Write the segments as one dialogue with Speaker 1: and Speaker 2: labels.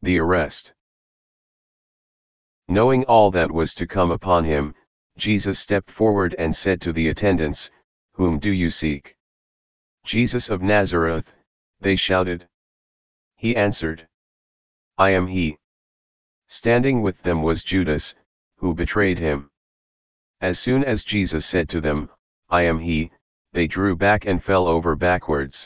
Speaker 1: The arrest. Knowing all that was to come upon him, Jesus stepped forward and said to the attendants, "Whom do you seek?" "Jesus of Nazareth," they shouted. He answered, "I am he." Standing with them was Judas, who betrayed him. As soon as Jesus said to them, "I am he," they drew back and fell over backwards.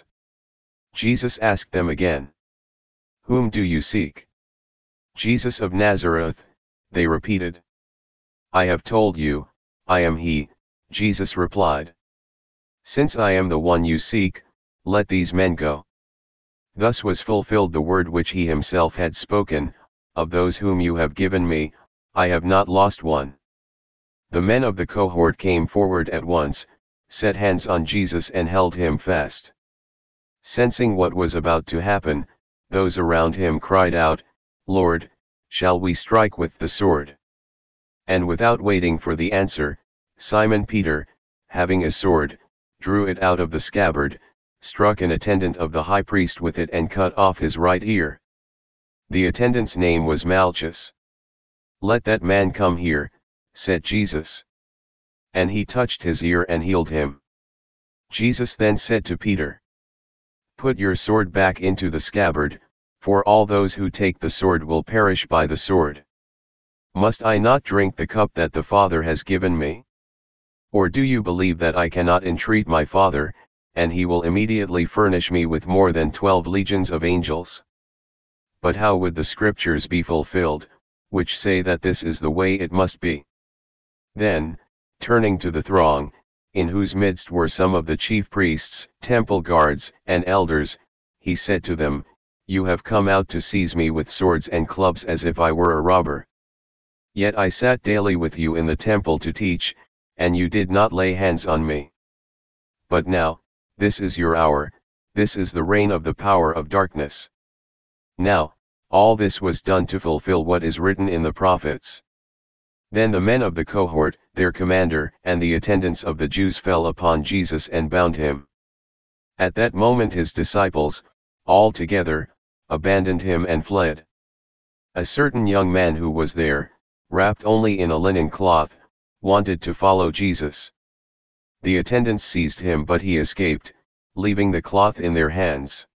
Speaker 1: Jesus asked them again, "Whom do you seek?" "Jesus of Nazareth," they repeated. "I have told you, I am he," Jesus replied. "Since I am the one you seek, let these men go." Thus was fulfilled the word which he himself had spoken, "Of those whom you have given me, I have not lost one." The men of the cohort came forward at once, set hands on Jesus and held him fast. Sensing what was about to happen, those around him cried out, "Lord, shall we strike with the sword?" And without waiting for the answer, Simon Peter, having a sword, drew it out of the scabbard, struck an attendant of the high priest with it and cut off his right ear. The attendant's name was Malchus. "Let that man come here," said Jesus. And he touched his ear and healed him. Jesus then said to Peter, "Put your sword back into the scabbard, for all those who take the sword will perish by the sword. Must I not drink the cup that the Father has given me? Or do you believe that I cannot entreat my Father, and he will immediately furnish me with more than 12 legions of angels? But how would the scriptures be fulfilled, which say that this is the way it must be?" Then, turning to the throng, in whose midst were some of the chief priests, temple guards, and elders, he said to them, "You have come out to seize me with swords and clubs as if I were a robber. Yet I sat daily with you in the temple to teach, and you did not lay hands on me. But now, this is your hour, this is the reign of the power of darkness. Now, all this was done to fulfill what is written in the prophets." Then the men of the cohort, their commander, and the attendants of the Jews fell upon Jesus and bound him. At that moment his disciples, all together, abandoned him and fled. A certain young man who was there, wrapped only in a linen cloth, wanted to follow Jesus. The attendants seized him, but he escaped, leaving the cloth in their hands.